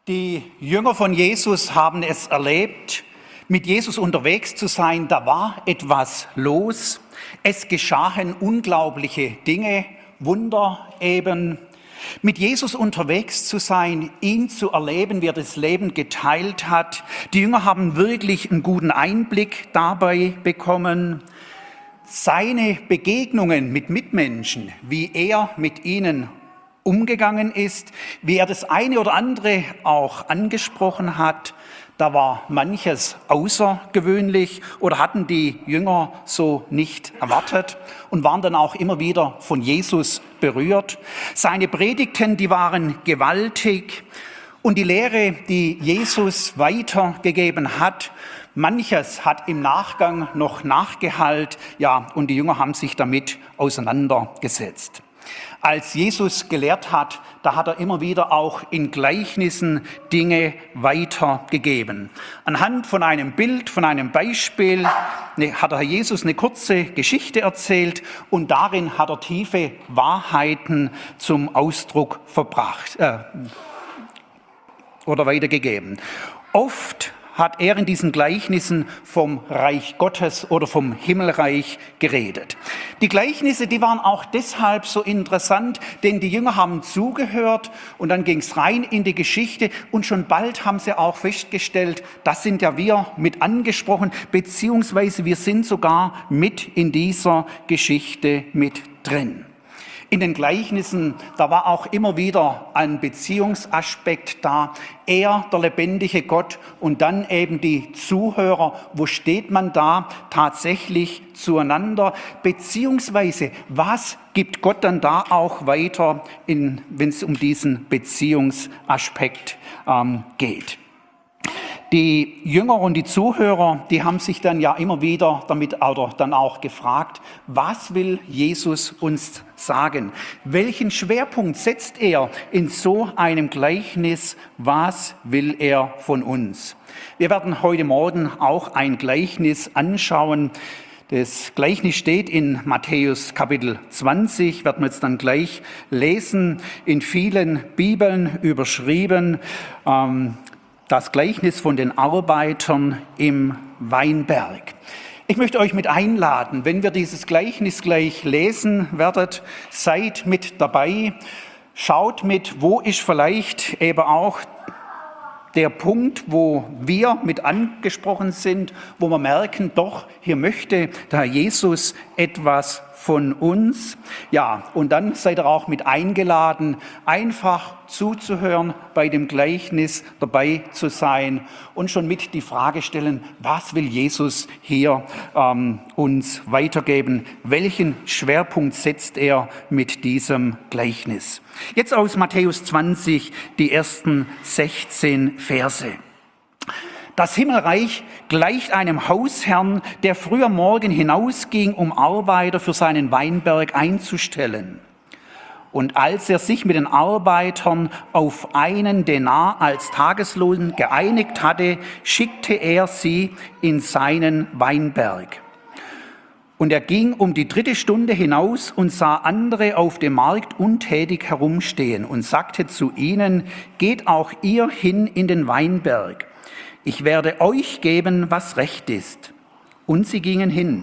Die Jünger von Jesus haben es erlebt, mit Jesus unterwegs zu sein. Da war etwas los. Es geschahen unglaubliche Dinge, Wunder eben. Mit Jesus unterwegs zu sein, ihn zu erleben, wie er das Leben geteilt hat. Die Jünger haben wirklich einen guten Einblick dabei bekommen. Seine Begegnungen mit Mitmenschen, wie er mit ihnen umgegangen ist, wie er das eine oder andere auch angesprochen hat, da war manches außergewöhnlich oder hatten die Jünger so nicht erwartet und waren dann auch immer wieder von Jesus berührt. Seine Predigten, die waren gewaltig und die Lehre, die Jesus weitergegeben hat, manches hat im Nachgang noch nachgehallt, ja, und die Jünger haben sich damit auseinandergesetzt. Als Jesus gelehrt hat, da hat er immer wieder auch in Gleichnissen Dinge weitergegeben. Anhand von einem Bild, von einem Beispiel hat der Jesus eine kurze Geschichte erzählt und darin hat er tiefe Wahrheiten zum Ausdruck verbracht oder weitergegeben. Oft hat er in diesen Gleichnissen vom Reich Gottes oder vom Himmelreich geredet. Die Gleichnisse, die waren auch deshalb so interessant, denn die Jünger haben zugehört und dann ging es rein in die Geschichte und schon bald haben sie auch festgestellt, das sind ja wir mit angesprochen, beziehungsweise wir sind sogar mit in dieser Geschichte mit drin. In den Gleichnissen, da war auch immer wieder ein Beziehungsaspekt da. Er, der lebendige Gott und dann eben die Zuhörer. Wo steht man da tatsächlich zueinander? Beziehungsweise, was gibt Gott dann da auch weiter, wenn es um diesen Beziehungsaspekt geht? Die Jünger und die Zuhörer, die haben sich dann ja immer wieder damit oder dann auch gefragt, was will Jesus uns sagen? Welchen Schwerpunkt setzt er in so einem Gleichnis? Was will er von uns? Wir werden heute Morgen auch ein Gleichnis anschauen. Das Gleichnis steht in Matthäus Kapitel 20, werden wir jetzt dann gleich lesen, in vielen Bibeln überschrieben. Das Gleichnis von den Arbeitern im Weinberg. Ich möchte euch mit einladen, wenn wir dieses Gleichnis gleich lesen werdet, seid mit dabei, schaut mit, wo ist vielleicht eben auch der Punkt, wo wir mit angesprochen sind, wo wir merken, doch, hier möchte der Jesus etwas von uns. Ja, und dann seid ihr auch mit eingeladen, einfach zuzuhören, bei dem Gleichnis dabei zu sein und schon mit die Frage stellen, was will Jesus hier uns weitergeben? Welchen Schwerpunkt setzt er mit diesem Gleichnis? Jetzt aus Matthäus 20, die ersten 16 Verse. Das Himmelreich gleicht einem Hausherrn, der früh am Morgen hinausging, um Arbeiter für seinen Weinberg einzustellen. Und als er sich mit den Arbeitern auf einen Denar als Tageslohn geeinigt hatte, schickte er sie in seinen Weinberg. Und er ging um die 3. Stunde hinaus und sah andere auf dem Markt untätig herumstehen und sagte zu ihnen, geht auch ihr hin in den Weinberg. Ich werde euch geben, was recht ist. Und sie gingen hin.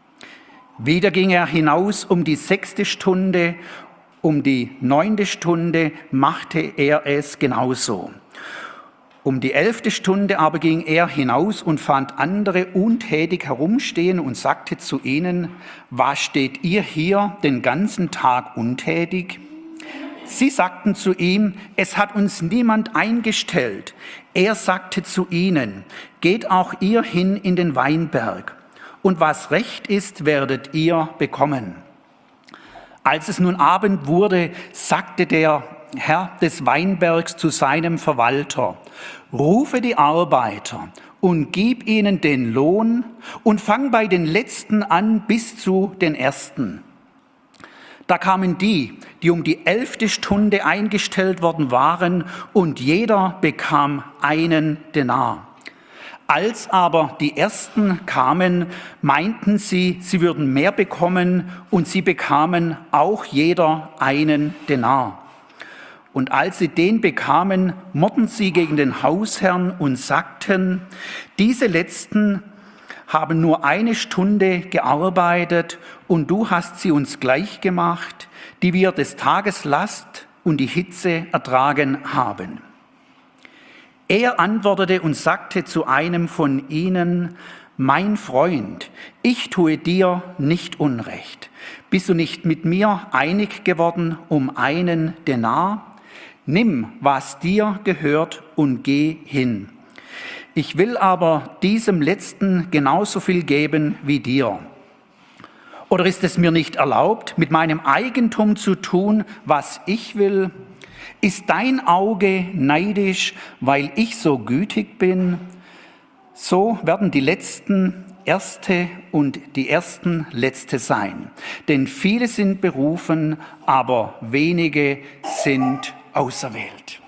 Wieder ging er hinaus um die 6. Stunde, um die 9. Stunde machte er es genauso. Um die 11. Stunde aber ging er hinaus und fand andere untätig herumstehen und sagte zu ihnen, was steht ihr hier den ganzen Tag untätig? Sie sagten zu ihm, es hat uns niemand eingestellt. Er sagte zu ihnen, geht auch ihr hin in den Weinberg, und was recht ist, werdet ihr bekommen. Als es nun Abend wurde, sagte der Herr des Weinbergs zu seinem Verwalter, rufe die Arbeiter und gib ihnen den Lohn und fang bei den Letzten an bis zu den Ersten. Da kamen die um die 11. Stunde eingestellt worden waren, und jeder bekam einen Denar. Als aber die Ersten kamen, meinten sie, sie würden mehr bekommen, und sie bekamen auch jeder einen Denar. Und als sie den bekamen, murrten sie gegen den Hausherrn und sagten, diese Letzten haben nur 1 Stunde gearbeitet und du hast sie uns gleich gemacht, die wir des Tages Last und die Hitze ertragen haben. Er antwortete und sagte zu einem von ihnen, mein Freund, ich tue dir nicht Unrecht. Bist du nicht mit mir einig geworden um 1 Denar? Nimm, was dir gehört und geh hin. Ich will aber diesem Letzten genauso viel geben wie dir. Oder ist es mir nicht erlaubt, mit meinem Eigentum zu tun, was ich will? Ist dein Auge neidisch, weil ich so gütig bin? So werden die Letzten Erste und die Ersten Letzte sein. Denn viele sind berufen, aber wenige sind auserwählt.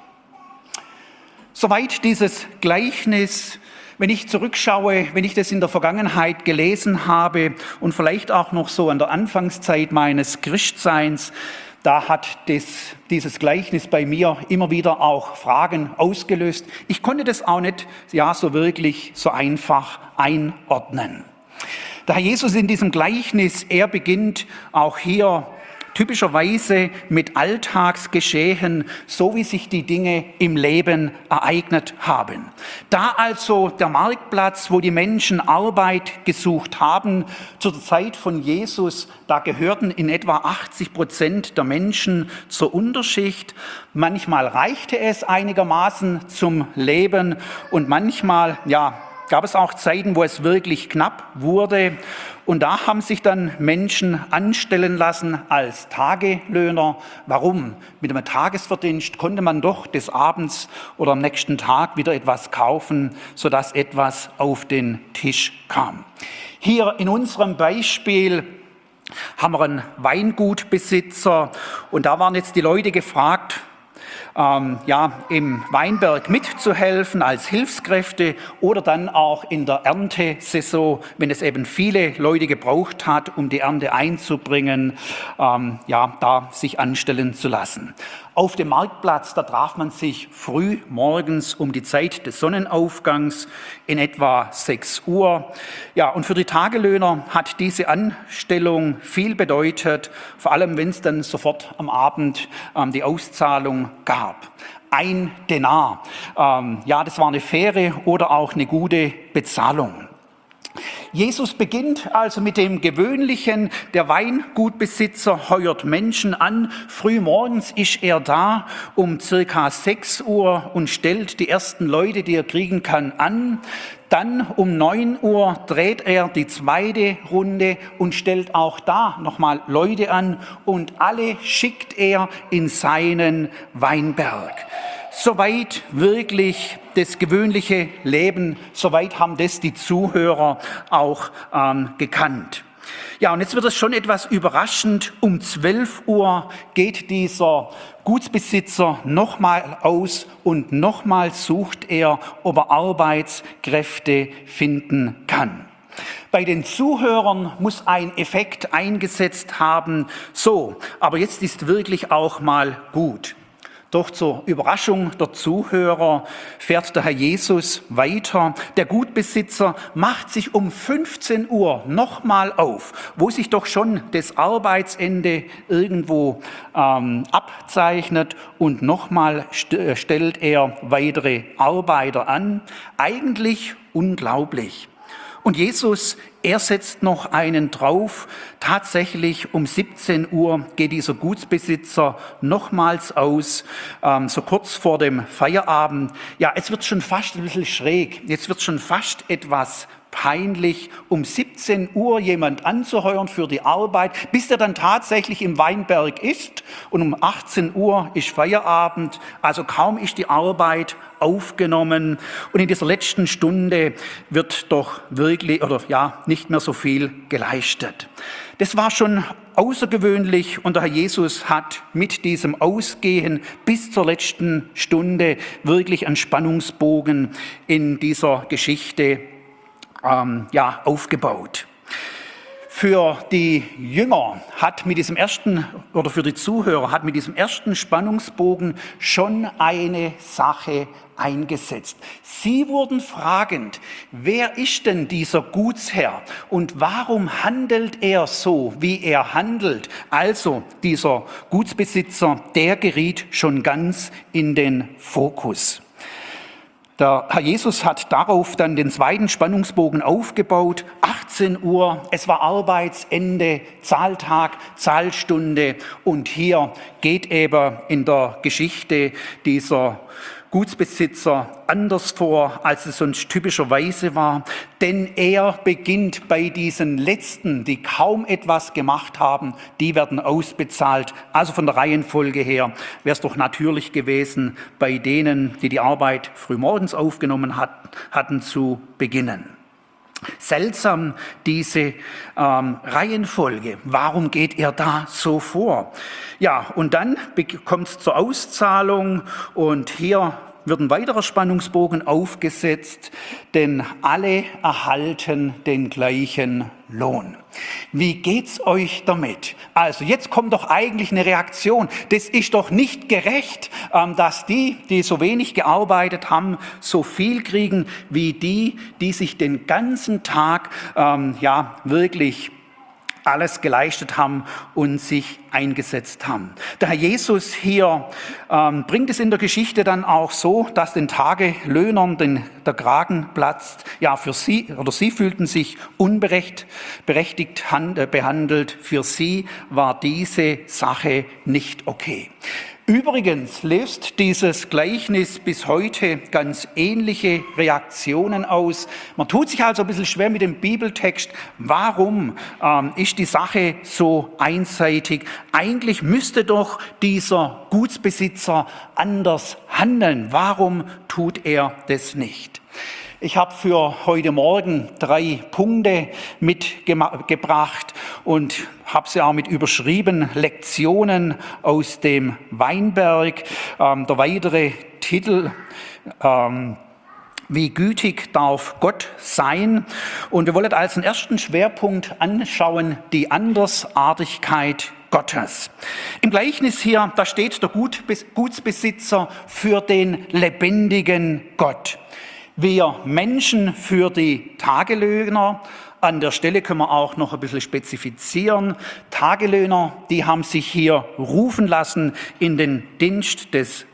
Soweit dieses Gleichnis. Wenn ich zurückschaue, wenn ich das in der Vergangenheit gelesen habe und vielleicht auch noch so an der Anfangszeit meines Christseins, da hat dieses Gleichnis bei mir immer wieder auch Fragen ausgelöst. Ich konnte das auch nicht so wirklich so einfach einordnen. Der Herr Jesus in diesem Gleichnis, er beginnt auch hier typischerweise mit Alltagsgeschehen, so wie sich die Dinge im Leben ereignet haben. Da also der Marktplatz, wo die Menschen Arbeit gesucht haben, zur Zeit von Jesus, da gehörten in etwa 80% der Menschen zur Unterschicht. Manchmal reichte es einigermaßen zum Leben und manchmal, gab es auch Zeiten, wo es wirklich knapp wurde. Und da haben sich dann Menschen anstellen lassen als Tagelöhner. Warum? Mit einem Tagesverdienst konnte man doch des Abends oder am nächsten Tag wieder etwas kaufen, sodass etwas auf den Tisch kam. Hier in unserem Beispiel haben wir einen Weingutbesitzer und da waren jetzt die Leute gefragt, im Weinberg mitzuhelfen als Hilfskräfte oder dann auch in der Erntesaison, wenn es eben viele Leute gebraucht hat, um die Ernte einzubringen, da sich anstellen zu lassen. Auf dem Marktplatz, da traf man sich früh morgens um die Zeit des Sonnenaufgangs in etwa 6 Uhr. Ja, und für die Tagelöhner hat diese Anstellung viel bedeutet, vor allem wenn es dann sofort am Abend die Auszahlung gab. 1 Denar, das war eine faire oder auch eine gute Bezahlung. Jesus beginnt also mit dem Gewöhnlichen. Der Weingutbesitzer heuert Menschen an. Früh morgens ist er da um circa 6 Uhr und stellt die ersten Leute, die er kriegen kann, an. Dann um 9 Uhr dreht er die zweite Runde und stellt auch da nochmal Leute an und alle schickt er in seinen Weinberg. Soweit wirklich das gewöhnliche Leben, soweit haben das die Zuhörer auch gekannt. Ja, und jetzt wird es schon etwas überraschend. Um 12 Uhr geht dieser Gutsbesitzer nochmal aus und nochmal sucht er, ob er Arbeitskräfte finden kann. Bei den Zuhörern muss ein Effekt eingesetzt haben. So, aber jetzt ist wirklich auch mal gut. Doch zur Überraschung der Zuhörer fährt der Herr Jesus weiter. Der Gutbesitzer macht sich um 15 Uhr nochmal auf, wo sich doch schon das Arbeitsende irgendwo abzeichnet und nochmal stellt er weitere Arbeiter an. Eigentlich unglaublich. Und Jesus, er setzt noch einen drauf. Tatsächlich um 17 Uhr geht dieser Gutsbesitzer nochmals aus, so kurz vor dem Feierabend. Ja, es wird schon fast ein bisschen schräg. Jetzt wird schon fast etwas peinlich, um 17 Uhr jemand anzuheuern für die Arbeit, bis er dann tatsächlich im Weinberg ist. Und um 18 Uhr ist Feierabend, also kaum ist die Arbeit aufgenommen. Und in dieser letzten Stunde wird doch wirklich nicht mehr so viel geleistet. Das war schon außergewöhnlich und der Herr Jesus hat mit diesem Ausgehen bis zur letzten Stunde wirklich einen Spannungsbogen in dieser Geschichte aufgebaut. Für die Jünger hat mit diesem ersten, oder für die Zuhörer hat mit diesem ersten Spannungsbogen schon eine Sache eingesetzt. Sie wurden fragend, wer ist denn dieser Gutsherr und warum handelt er so, wie er handelt? Also dieser Gutsbesitzer, der geriet schon ganz in den Fokus. Der Herr Jesus hat darauf dann den zweiten Spannungsbogen aufgebaut. 18 Uhr, es war Arbeitsende, Zahltag, Zahlstunde. Und hier geht eben in der Geschichte dieser Gutsbesitzer anders vor, als es sonst typischerweise war. Denn er beginnt bei diesen Letzten, die kaum etwas gemacht haben, die werden ausbezahlt. Also von der Reihenfolge her wäre es doch natürlich gewesen, bei denen, die die Arbeit frühmorgens aufgenommen hatten, zu beginnen. Seltsam diese Reihenfolge. Warum geht er da so vor? Ja, und dann kommt es zur Auszahlung und hier wird ein weiterer Spannungsbogen aufgesetzt, denn alle erhalten den gleichen Lohn. Wie geht's euch damit? Also jetzt kommt doch eigentlich eine Reaktion. Das ist doch nicht gerecht, dass die so wenig gearbeitet haben, so viel kriegen wie die sich den ganzen Tag wirklich alles geleistet haben und sich eingesetzt haben. Der Herr Jesus hier bringt es in der Geschichte dann auch so, dass den Tagelöhnern der Kragen platzt. Ja, für sie oder sie fühlten sich unberechtigt behandelt. Für sie war diese Sache nicht okay. Übrigens löst dieses Gleichnis bis heute ganz ähnliche Reaktionen aus. Man tut sich also ein bisschen schwer mit dem Bibeltext. Warum ist die Sache so einseitig? Eigentlich müsste doch dieser Gutsbesitzer anders handeln. Warum tut er das nicht? Ich habe für heute Morgen 3 Punkte mitgebracht und habe sie auch mit überschrieben, Lektionen aus dem Weinberg. Der weitere Titel, wie gütig darf Gott sein? Und wir wollen als den ersten Schwerpunkt anschauen, die Andersartigkeit Gottes. Im Gleichnis hier, da steht der Gutsbesitzer für den lebendigen Gott. Wir Menschen für die Tagelöhner. An der Stelle können wir auch noch ein bisschen spezifizieren. Tagelöhner, die haben sich hier rufen lassen in den Dienst des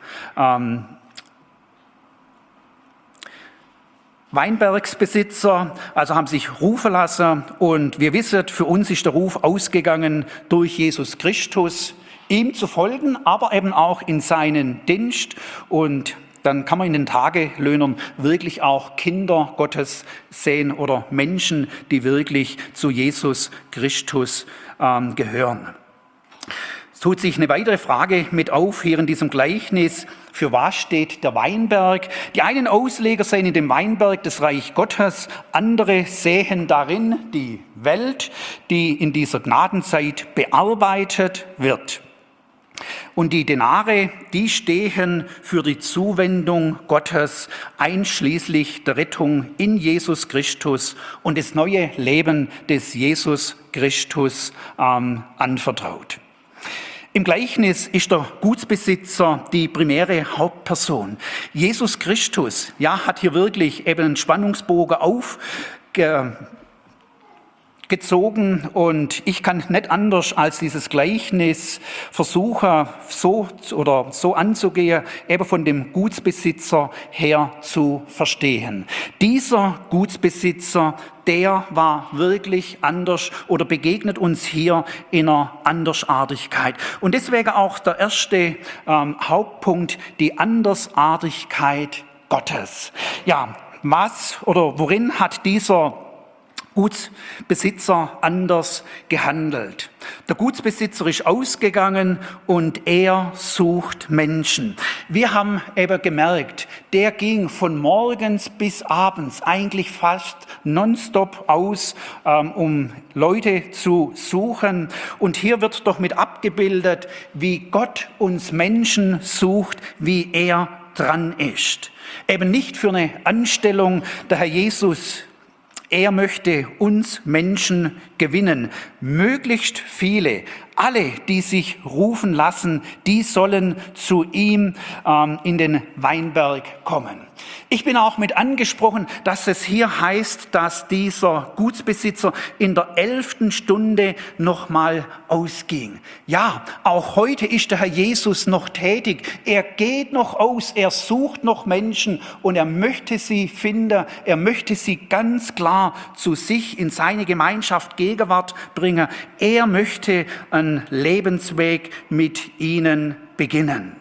Weinbergsbesitzer, also haben sich rufen lassen. Und wir wissen, für uns ist der Ruf ausgegangen durch Jesus Christus, ihm zu folgen, aber eben auch in seinen Dienst. Und dann kann man in den Tagelöhnern wirklich auch Kinder Gottes sehen oder Menschen, die wirklich zu Jesus Christus gehören. Es tut sich eine weitere Frage mit auf hier in diesem Gleichnis. Für was steht der Weinberg? Die einen Ausleger sehen in dem Weinberg das Reich Gottes, andere sehen darin die Welt, die in dieser Gnadenzeit bearbeitet wird. Und die Denare, die stehen für die Zuwendung Gottes, einschließlich der Rettung in Jesus Christus und das neue Leben des Jesus Christus anvertraut. Im Gleichnis ist der Gutsbesitzer die primäre Hauptperson. Jesus Christus, hat hier wirklich eben einen Spannungsbogen aufgezogen und ich kann nicht anders als dieses Gleichnis versuchen, so anzugehen, eben von dem Gutsbesitzer her zu verstehen. Dieser Gutsbesitzer, der war wirklich anders oder begegnet uns hier in einer Andersartigkeit. Und deswegen auch der erste Hauptpunkt, die Andersartigkeit Gottes. Ja, worin hat dieser Gutsbesitzer anders gehandelt? Der Gutsbesitzer ist ausgegangen und er sucht Menschen. Wir haben eben gemerkt, der ging von morgens bis abends eigentlich fast nonstop aus, um Leute zu suchen. Und hier wird doch mit abgebildet, wie Gott uns Menschen sucht, wie er dran ist. Eben nicht für eine Anstellung. Der Herr Jesus Er möchte uns Menschen gewinnen, möglichst viele. Alle, die sich rufen lassen, die sollen zu ihm in den Weinberg kommen. Ich bin auch mit angesprochen, dass es hier heißt, dass dieser Gutsbesitzer in der 11. Stunde nochmal ausging. Ja, auch heute ist der Herr Jesus noch tätig. Er geht noch aus, er sucht noch Menschen und er möchte sie finden. Er möchte sie ganz klar zu sich in seine Gemeinschaft Gegenwart bringen. Er möchte einen Lebensweg mit ihnen beginnen.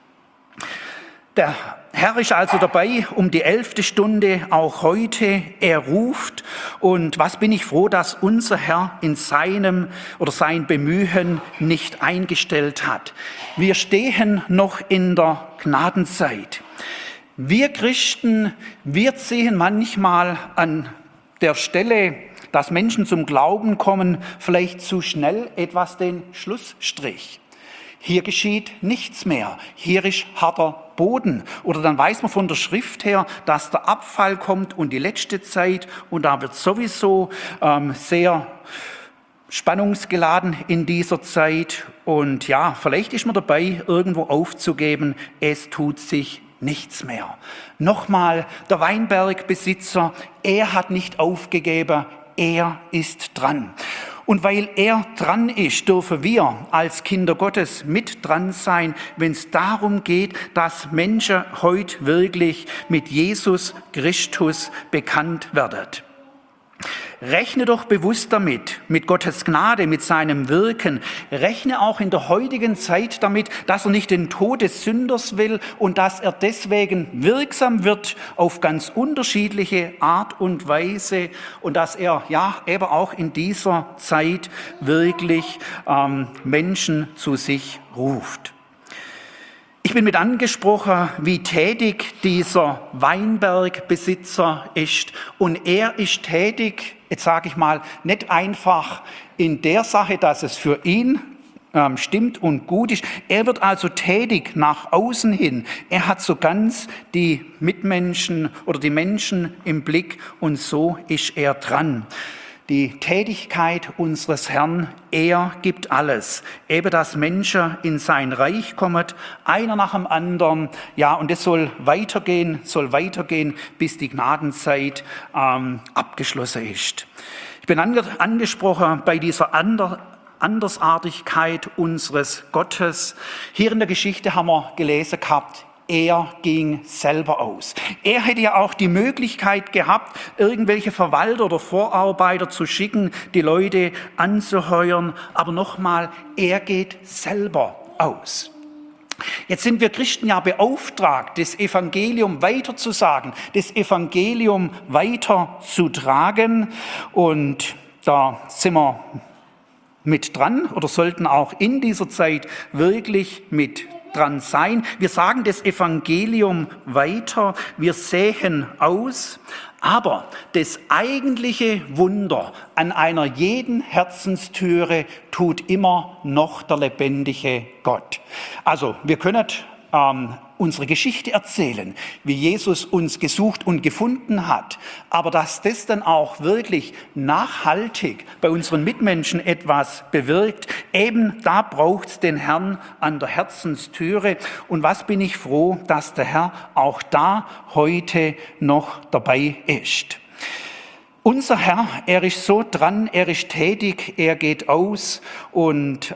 Der Herr ist also dabei um die 11. Stunde, auch heute. Er ruft und was bin ich froh, dass unser Herr in seinem oder sein Bemühen nicht eingestellt hat. Wir stehen noch in der Gnadenzeit. Wir Christen, wir ziehen manchmal an der Stelle, dass Menschen zum Glauben kommen, vielleicht zu schnell etwas den Schlussstrich. Hier geschieht nichts mehr. Hier ist harter Boden. Oder dann weiß man von der Schrift her, dass der Abfall kommt und die letzte Zeit und da wird sowieso sehr spannungsgeladen in dieser Zeit. Und ja, vielleicht ist man dabei, irgendwo aufzugeben. Es tut sich nichts mehr. Nochmal, der Weinbergbesitzer, er hat nicht aufgegeben, er ist dran. Und weil er dran ist, dürfen wir als Kinder Gottes mit dran sein, wenn es darum geht, dass Menschen heute wirklich mit Jesus Christus bekannt werden. Rechne doch bewusst damit, mit Gottes Gnade, mit seinem Wirken. Rechne auch in der heutigen Zeit damit, dass er nicht den Tod des Sünders will und dass er deswegen wirksam wird auf ganz unterschiedliche Art und Weise und dass er ja eben auch in dieser Zeit wirklich Menschen zu sich ruft. Ich bin mit angesprochen, wie tätig dieser Weinbergbesitzer ist. Und er ist tätig, jetzt sage ich mal, nicht einfach in der Sache, dass es für ihn stimmt und gut ist. Er wird also tätig nach außen hin. Er hat so ganz die Mitmenschen oder die Menschen im Blick und so ist er dran. Die Tätigkeit unseres Herrn, er gibt alles. Eben, dass Menschen in sein Reich kommen, einer nach dem anderen. Ja, und es soll weitergehen, bis die Gnadenzeit abgeschlossen ist. Ich bin angesprochen bei dieser Andersartigkeit unseres Gottes. Hier in der Geschichte haben wir gelesen gehabt, er ging selber aus. Er hätte ja auch die Möglichkeit gehabt, irgendwelche Verwalter oder Vorarbeiter zu schicken, die Leute anzuheuern. Aber nochmal, er geht selber aus. Jetzt sind wir Christen ja beauftragt, das Evangelium weiterzusagen, das Evangelium weiterzutragen. Und da sind wir mit dran oder sollten auch in dieser Zeit wirklich mit dran sein. Wir sagen das Evangelium weiter, wir säen aus, aber das eigentliche Wunder an einer jeden Herzenstüre tut immer noch der lebendige Gott. Also wir können unsere Geschichte erzählen, wie Jesus uns gesucht und gefunden hat, aber dass das dann auch wirklich nachhaltig bei unseren Mitmenschen etwas bewirkt, eben da braucht es den Herrn an der Herzenstüre. Und was bin ich froh, dass der Herr auch da heute noch dabei ist. Unser Herr, er ist so dran, er ist tätig, er geht aus und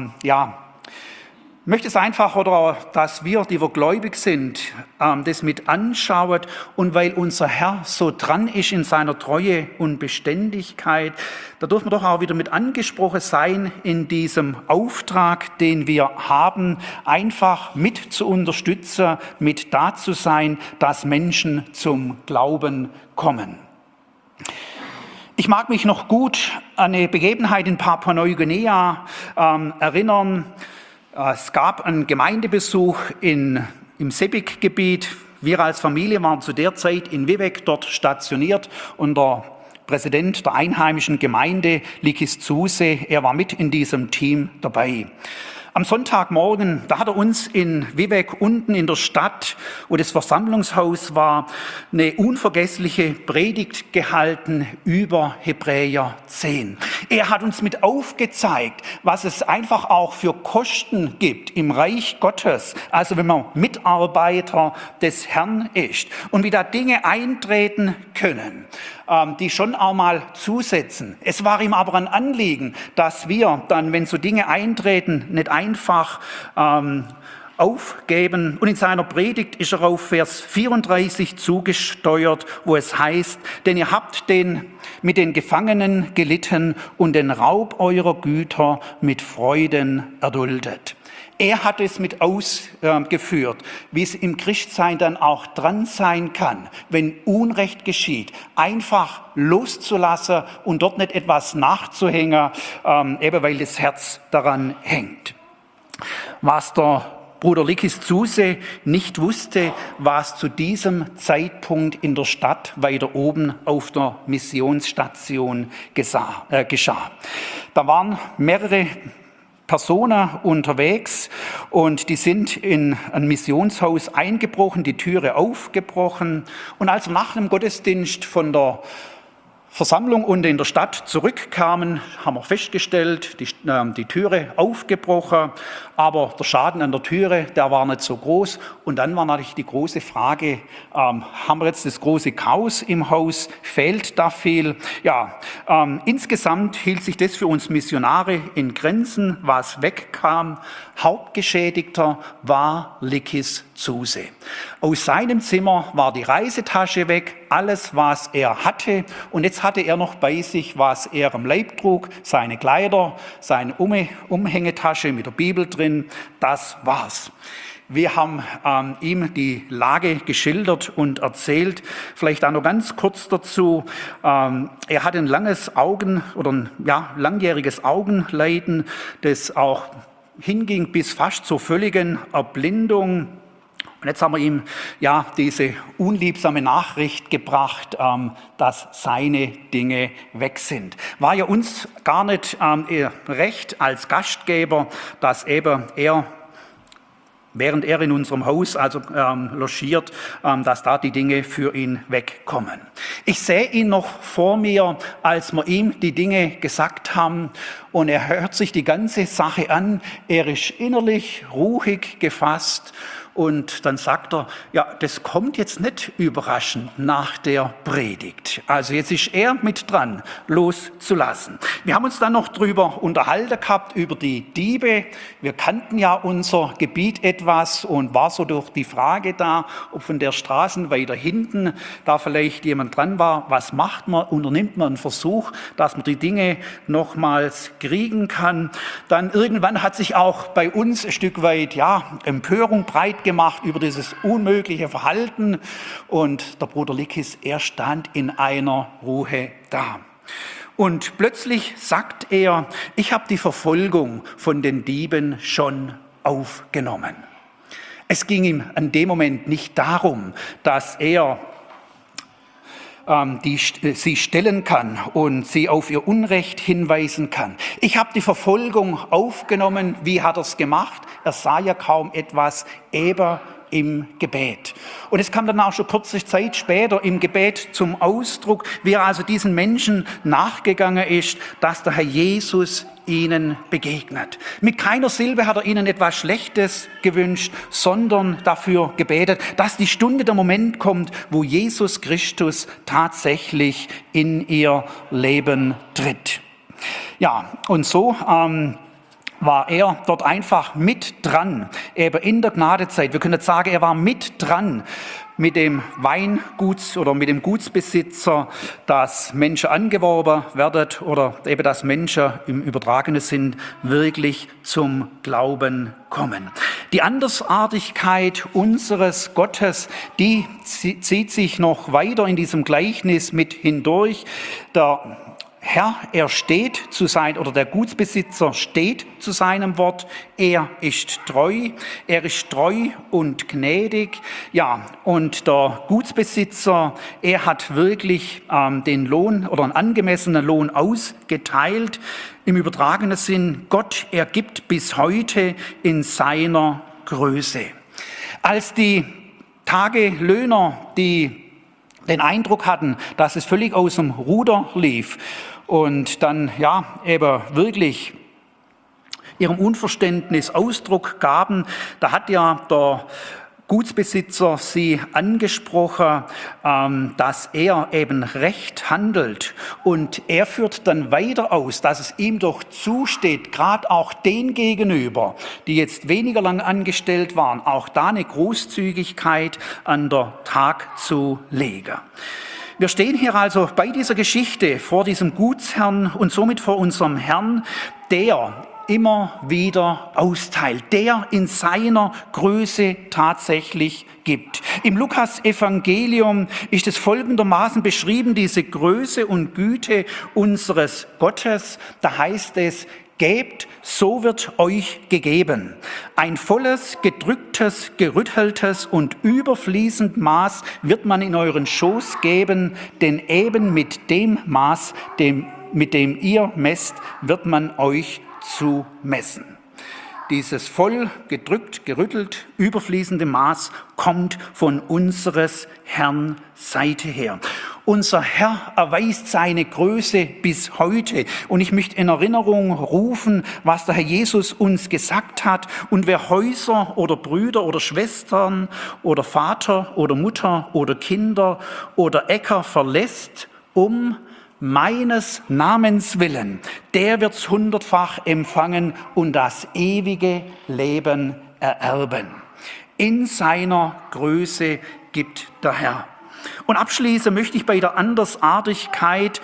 ich möchte es einfach, oder dass wir, die wir gläubig sind, das mit anschauen. Und weil unser Herr so dran ist in seiner Treue und Beständigkeit, da dürfen wir doch auch wieder mit angesprochen sein in diesem Auftrag, den wir haben, einfach mit zu unterstützen, mit da zu sein, dass Menschen zum Glauben kommen. Ich mag mich noch gut an eine Begebenheit in Papua-Neuguinea erinnern. Es gab einen Gemeindebesuch im Sepik-Gebiet. Wir als Familie waren zu der Zeit in Vivek dort stationiert und der Präsident der einheimischen Gemeinde, Likis Zuse, er war mit in diesem Team dabei. Am Sonntagmorgen, da hat er uns in Vivek unten in der Stadt, wo das Versammlungshaus war, eine unvergessliche Predigt gehalten über Hebräer 10. Er hat uns mit aufgezeigt, was es einfach auch für Kosten gibt im Reich Gottes, also wenn man Mitarbeiter des Herrn ist und wie da Dinge eintreten können, die schon auch mal zusetzen. Es war ihm aber ein Anliegen, dass wir dann, wenn so Dinge eintreten, nicht einfach aufgeben. Und in seiner Predigt ist er auf Vers 34 zugesteuert, wo es heißt, denn ihr habt mit den Gefangenen gelitten und den Raub eurer Güter mit Freuden erduldet. Er hat es mit ausgeführt, wie es im Christsein dann auch dran sein kann, wenn Unrecht geschieht, einfach loszulassen und dort nicht etwas nachzuhängen, eben weil das Herz daran hängt. Was der Bruder Likis Zuse nicht wusste, was zu diesem Zeitpunkt in der Stadt weiter oben auf der Missionsstation geschah. Da waren mehrere Personen unterwegs und die sind in ein Missionshaus eingebrochen, die Türe aufgebrochen. Und als wir nach dem Gottesdienst von der Versammlung und in der Stadt zurückkamen, haben wir festgestellt, die Türe aufgebrochen, aber der Schaden an der Türe, der war nicht so groß. Und dann war natürlich die große Frage, haben wir jetzt das große Chaos im Haus, fehlt da viel? Ja, insgesamt hielt sich das für uns Missionare in Grenzen, was wegkam. Hauptgeschädigter war Likis Zuse. Aus seinem Zimmer war die Reisetasche weg, alles, was er hatte. Und jetzt hatte er noch bei sich, was er am Leib trug, seine Kleider, seine Umhängetasche mit der Bibel drin. Das war's. Wir haben ihm die Lage geschildert und erzählt. Vielleicht auch noch ganz kurz dazu. Er hat ein langjähriges Augenleiden, das auch hinging bis fast zur völligen Erblindung. Und jetzt haben wir ihm diese unliebsame Nachricht gebracht, dass seine Dinge weg sind. War ja uns gar nicht recht als Gastgeber, dass eben er, während er in unserem Haus logiert, dass da die Dinge für ihn wegkommen. Ich sehe ihn noch vor mir, als wir ihm die Dinge gesagt haben, und er hört sich die ganze Sache an. Er ist innerlich ruhig gefasst. Und dann sagt er, ja, das kommt jetzt nicht überraschend nach der Predigt. Also jetzt ist er mit dran, loszulassen. Wir haben uns dann noch drüber unterhalten gehabt, über die Diebe. Wir kannten ja unser Gebiet etwas und war so durch die Frage da, ob von der Straße weiter hinten da vielleicht jemand dran war. Was macht man? Unternimmt man einen Versuch, dass man die Dinge nochmals kriegen kann? Dann irgendwann hat sich auch bei uns ein Stück weit, Empörung breit gemacht über dieses unmögliche Verhalten, und der Bruder Likis, er stand in einer Ruhe da. Und plötzlich sagt er, ich habe die Verfolgung von den Dieben schon aufgenommen. Es ging ihm an dem Moment nicht darum, dass er sie stellen kann und sie auf ihr Unrecht hinweisen kann. Ich habe die Verfolgung aufgenommen. Wie hat er es gemacht? Er sah ja kaum etwas, eben im Gebet. Und es kam dann auch schon kurze Zeit später im Gebet zum Ausdruck, wie er also diesen Menschen nachgegangen ist, dass der Herr Jesus ihnen begegnet. Mit keiner Silbe hat er ihnen etwas Schlechtes gewünscht, sondern dafür gebetet, dass die Stunde, der Moment kommt, wo Jesus Christus tatsächlich in ihr Leben tritt. Ja, und so war er dort einfach mit dran, eben in der Gnadezeit. Wir können jetzt sagen, er war mit dran mit dem Weinguts oder mit dem Gutsbesitzer, dass Menschen angeworben werden oder eben dass Menschen im übertragenen Sinn wirklich zum Glauben kommen. Die Andersartigkeit unseres Gottes, die zieht sich noch weiter in diesem Gleichnis mit hindurch. Der Herr, er steht zu zu sein, oder der Gutsbesitzer steht zu seinem Wort. Er ist treu und gnädig. Ja, und der Gutsbesitzer, er hat wirklich den Lohn oder einen angemessenen Lohn ausgeteilt. Im übertragenen Sinn, Gott, er gibt bis heute in seiner Größe. Als die Tagelöhner, die den Eindruck hatten, dass es völlig aus dem Ruder lief und dann eben wirklich ihrem Unverständnis Ausdruck gaben, da hat ja der Gutsbesitzer sie angesprochen, dass er eben recht handelt, und er führt dann weiter aus, dass es ihm doch zusteht, gerade auch den gegenüber, die jetzt weniger lang angestellt waren, auch da eine Großzügigkeit an den Tag zu legen. Wir stehen hier also bei dieser Geschichte vor diesem Gutsherrn und somit vor unserem Herrn, der immer wieder austeilt, der in seiner Größe tatsächlich gibt. Im Lukas-Evangelium ist es folgendermaßen beschrieben, diese Größe und Güte unseres Gottes. Da heißt es: Gebt, so wird euch gegeben. Ein volles, gedrücktes, gerütteltes und überfließend Maß wird man in euren Schoß geben, denn eben mit dem Maß, mit dem ihr messt, wird man euch zu messen. Dieses voll, gedrückt, gerüttelt, überfließende Maß kommt von unseres Herrn Seite her. Unser Herr erweist seine Größe bis heute. Und ich möchte in Erinnerung rufen, was der Herr Jesus uns gesagt hat. Und wer Häuser oder Brüder oder Schwestern oder Vater oder Mutter oder Kinder oder Äcker verlässt, um meines Namens willen, der wird's 100-fach empfangen und das ewige Leben ererben. In seiner Größe gibt der Herr. Und abschließend möchte ich bei der Andersartigkeit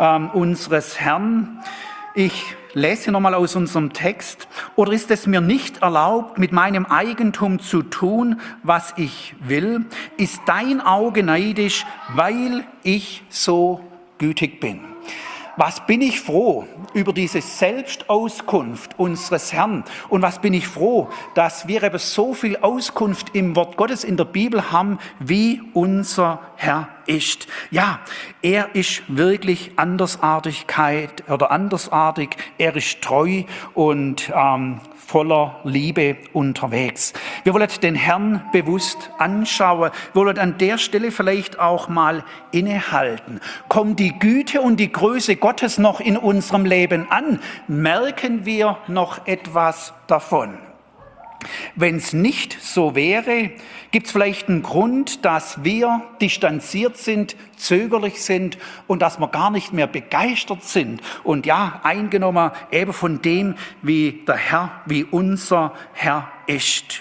unseres Herrn. Ich lese hier nochmal aus unserem Text. Oder ist es mir nicht erlaubt, mit meinem Eigentum zu tun, was ich will? Ist dein Auge neidisch, weil ich so gütig bin? Was bin ich froh über diese Selbstauskunft unseres Herrn, und was bin ich froh, dass wir eben so viel Auskunft im Wort Gottes in der Bibel haben, wie unser Herr ist. Ja, er ist wirklich andersartig, er ist treu und voller Liebe unterwegs. Wir wollen den Herrn bewusst anschauen. Wir wollen an der Stelle vielleicht auch mal innehalten. Kommt die Güte und die Größe Gottes noch in unserem Leben an? Merken wir noch etwas davon? Wenn es nicht so wäre, gibt es vielleicht einen Grund, dass wir distanziert sind, zögerlich sind und dass wir gar nicht mehr begeistert sind und ja, eingenommen eben von dem, wie der Herr, wie unser Herr ist.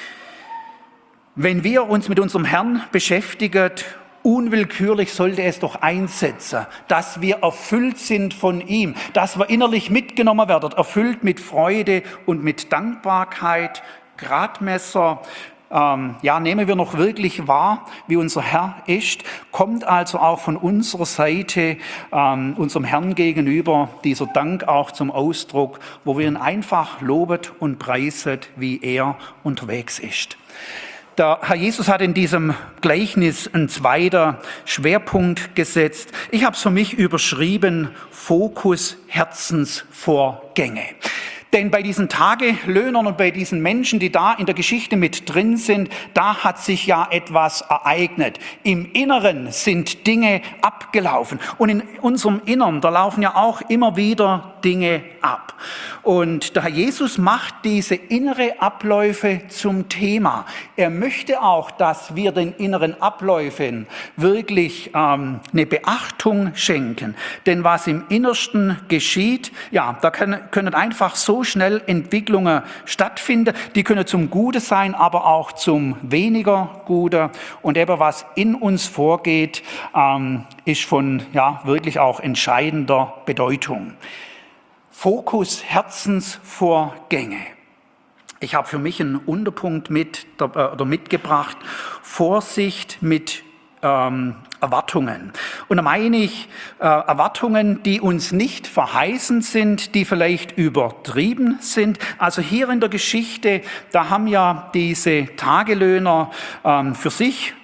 Wenn wir uns mit unserem Herrn beschäftigen, unwillkürlich sollte es doch einsetzen, dass wir erfüllt sind von ihm, dass wir innerlich mitgenommen werden, erfüllt mit Freude und mit Dankbarkeit. Gradmesser, nehmen wir noch wirklich wahr, wie unser Herr ist, kommt also auch von unserer Seite unserem Herrn gegenüber dieser Dank auch zum Ausdruck, wo wir ihn einfach lobet und preiset, wie er unterwegs ist. Der Herr Jesus hat in diesem Gleichnis einen zweiten Schwerpunkt gesetzt. Ich habe es für mich überschrieben: Fokus Herzensvorgänge. Denn bei diesen Tagelöhnern und bei diesen Menschen, die da in der Geschichte mit drin sind, da hat sich ja etwas ereignet. Im Inneren sind Dinge abgelaufen. Und in unserem Innern, da laufen ja auch immer wieder Dinge ab. Und der Herr Jesus macht diese innere Abläufe zum Thema. Er möchte auch, dass wir den inneren Abläufen wirklich eine Beachtung schenken. Denn was im Innersten geschieht, ja, da können einfach so schnell Entwicklungen stattfinden. Die können zum Gute sein, aber auch zum weniger Gute. Und eben was in uns vorgeht, ist von wirklich auch entscheidender Bedeutung. Fokus Herzensvorgänge. Ich habe für mich einen Unterpunkt mitgebracht. Vorsicht mit Erwartungen. Und da meine ich Erwartungen, die uns nicht verheißen sind, die vielleicht übertrieben sind. Also hier in der Geschichte, da haben ja diese Tagelöhner für sich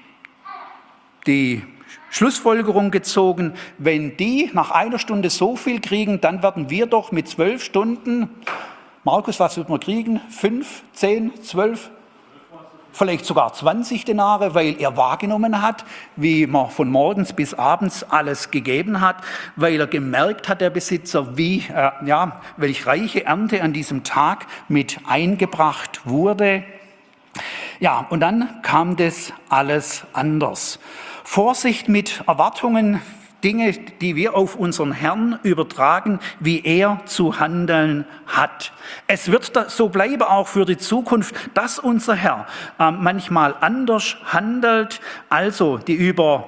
die Schlussfolgerung gezogen, wenn die nach einer Stunde so viel kriegen, dann werden wir doch mit 12 Stunden, Markus, was wird man kriegen? 5, 10, 12? Vielleicht sogar 20 Denare, weil er wahrgenommen hat, wie man von morgens bis abends alles gegeben hat, weil er gemerkt hat, der Besitzer, welch reiche Ernte an diesem Tag mit eingebracht wurde. Ja, und dann kam das alles anders. Vorsicht mit Erwartungen, Dinge, die wir auf unseren Herrn übertragen, wie er zu handeln hat. Es wird so bleiben auch für die Zukunft, dass unser Herr manchmal anders handelt. Also die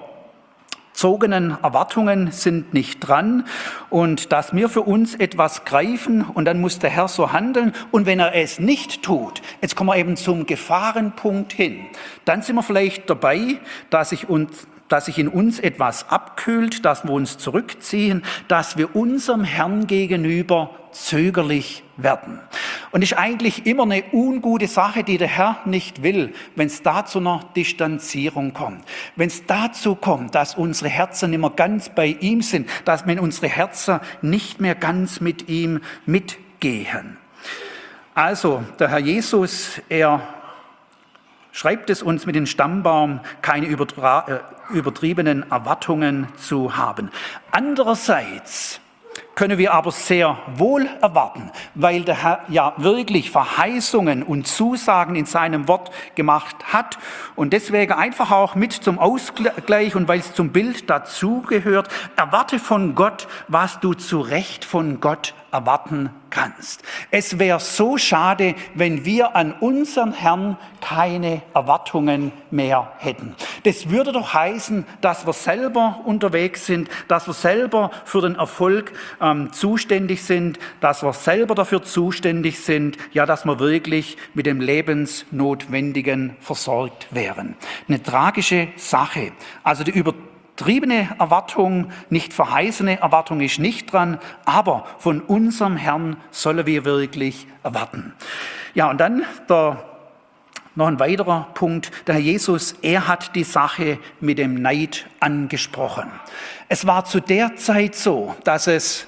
überzogenen Erwartungen sind nicht dran und dass wir für uns etwas greifen und dann muss der Herr so handeln. Und wenn er es nicht tut, jetzt kommen wir eben zum Gefahrenpunkt hin, dann sind wir vielleicht dabei, dass sich in uns etwas abkühlt, dass wir uns zurückziehen, dass wir unserem Herrn gegenüber zögerlich werden. Und es ist eigentlich immer eine ungute Sache, die der Herr nicht will, wenn es da zu einer Distanzierung kommt. Wenn es dazu kommt, dass unsere Herzen nicht mehr ganz bei ihm sind, dass wenn unsere Herzen nicht mehr ganz mit ihm mitgehen. Also, der Herr Jesus, er schreibt es uns mit dem Stammbaum, keine übertriebenen Erwartungen zu haben. Andererseits können wir aber sehr wohl erwarten, weil der Herr ja wirklich Verheißungen und Zusagen in seinem Wort gemacht hat und deswegen einfach auch mit zum Ausgleich und weil es zum Bild dazugehört, erwarte von Gott, was du zu Recht von Gott erwarten kannst. Es wäre so schade, wenn wir an unseren Herrn keine Erwartungen mehr hätten. Das würde doch heißen, dass wir selber unterwegs sind, dass wir selber für den Erfolg zuständig sind, dass wir selber dafür zuständig sind, ja, dass wir wirklich mit dem Lebensnotwendigen versorgt wären. Eine tragische Sache. Also die übertriebene Erwartung, nicht verheißene Erwartung ist nicht dran, aber von unserem Herrn sollen wir wirklich erwarten. Ja, und dann noch ein weiterer Punkt. Der Herr Jesus, er hat die Sache mit dem Neid angesprochen. Es war zu der Zeit so, dass es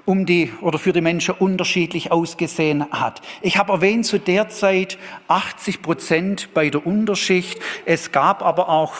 für die Menschen unterschiedlich ausgesehen hat. Ich habe erwähnt, zu der Zeit 80% bei der Unterschicht. Es gab aber auch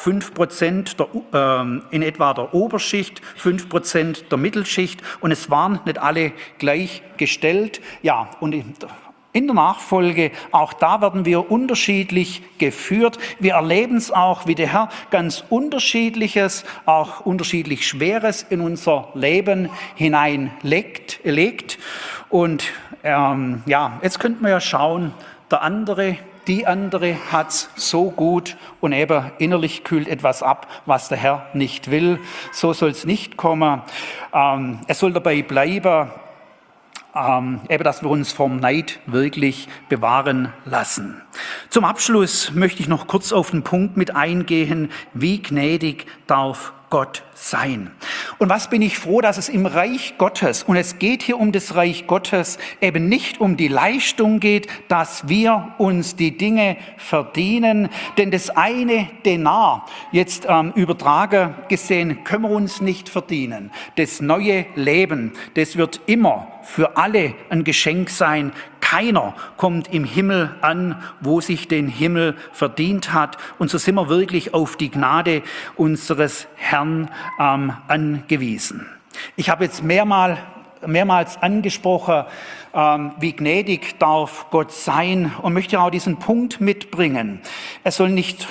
5% in etwa der Oberschicht, 5% der Mittelschicht und es waren nicht alle gleichgestellt. Ja, und in der Nachfolge, auch da werden wir unterschiedlich geführt. Wir erleben es auch, wie der Herr ganz Unterschiedliches, auch unterschiedlich Schweres in unser Leben hineinlegt. Und jetzt könnten wir ja schauen, die andere hat's so gut und eben innerlich kühlt etwas ab, was der Herr nicht will. So soll es nicht kommen. Es soll dabei bleiben, dass wir uns vom Neid wirklich bewahren lassen. Zum Abschluss möchte ich noch kurz auf den Punkt mit eingehen, wie gnädig darf Gott sein. Und was bin ich froh, dass es im Reich Gottes, und es geht hier um das Reich Gottes, eben nicht um die Leistung geht, dass wir uns die Dinge verdienen, denn das eine Denar, jetzt übertragen gesehen, können wir uns nicht verdienen. Das neue Leben, das wird immer für alle ein Geschenk sein. Keiner kommt im Himmel an, wo sich den Himmel verdient hat. Und so sind wir wirklich auf die Gnade unseres Herrn angewiesen. Ich habe jetzt mehrmals angesprochen, wie gnädig darf Gott sein und möchte auch diesen Punkt mitbringen. Es soll nicht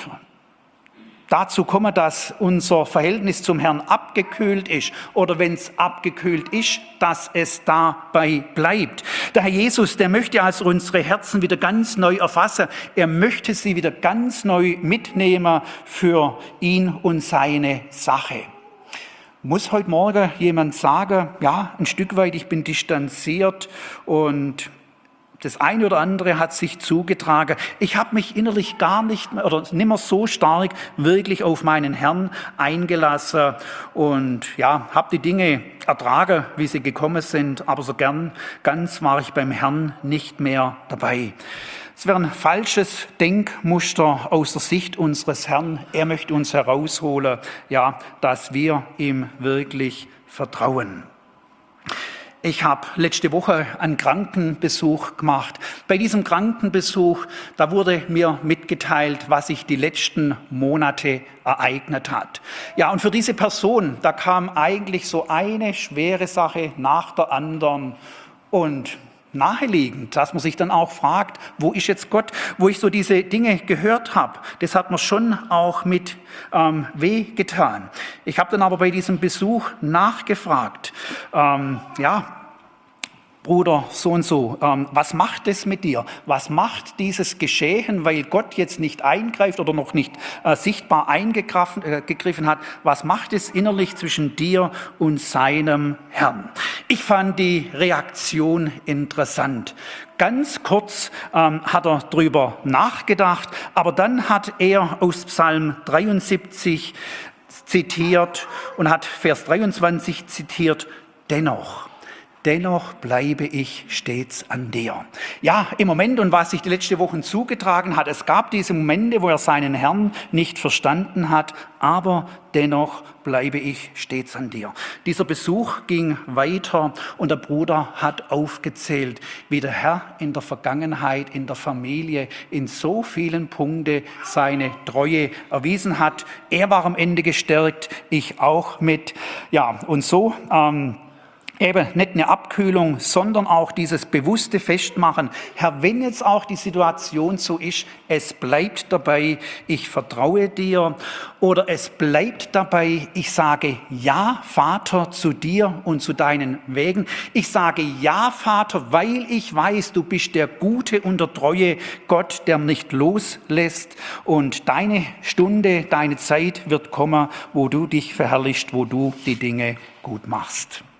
dazu kommen, dass unser Verhältnis zum Herrn abgekühlt ist oder wenn es abgekühlt ist, dass es dabei bleibt. Der Herr Jesus, der möchte also unsere Herzen wieder ganz neu erfassen. Er möchte sie wieder ganz neu mitnehmen für ihn und seine Sache. Muss heute Morgen jemand sagen, ja, ein Stück weit, ich bin distanziert und Das eine oder andere hat sich zugetragen. Ich habe mich innerlich gar nicht mehr oder nicht mehr so stark wirklich auf meinen Herrn eingelassen und ja, habe die Dinge ertragen, wie sie gekommen sind, aber so ganz war ich beim Herrn nicht mehr dabei. Es wäre ein falsches Denkmuster aus der Sicht unseres Herrn. Er möchte uns herausholen, ja, dass wir ihm wirklich vertrauen. Ich habe letzte Woche einen Krankenbesuch gemacht. Bei diesem Krankenbesuch, da wurde mir mitgeteilt, was sich die letzten Monate ereignet hat. Ja, und für diese Person, da kam eigentlich so eine schwere Sache nach der anderen und naheliegend, dass man sich dann auch fragt, wo ist jetzt Gott, wo ich so diese Dinge gehört habe. Das hat mir schon auch mit weh getan. Ich habe dann aber bei diesem Besuch nachgefragt, Bruder, so und so, was macht es mit dir? Was macht dieses Geschehen, weil Gott jetzt nicht eingreift oder noch nicht sichtbar eingegriffen hat? Was macht es innerlich zwischen dir und seinem Herrn? Ich fand die Reaktion interessant. Ganz kurz hat er drüber nachgedacht, aber dann hat er aus Psalm 73 zitiert und hat Vers 23 zitiert, Dennoch bleibe ich stets an dir. Ja, im Moment und was sich die letzten Wochen zugetragen hat, es gab diese Momente, wo er seinen Herrn nicht verstanden hat, aber dennoch bleibe ich stets an dir. Dieser Besuch ging weiter und der Bruder hat aufgezählt, wie der Herr in der Vergangenheit, in der Familie, in so vielen Punkten seine Treue erwiesen hat. Er war am Ende gestärkt, ich auch mit. Ja, und so eben nicht eine Abkühlung, sondern auch dieses bewusste Festmachen. Herr, wenn jetzt auch die Situation so ist, es bleibt dabei, ich vertraue dir. Oder es bleibt dabei, ich sage Ja, Vater, zu dir und zu deinen Wegen. Ich sage Ja, Vater, weil ich weiß, du bist der gute und der treue Gott, der nicht loslässt. Und deine Stunde, deine Zeit wird kommen, wo du dich verherrlichst, wo du die Dinge gut machst.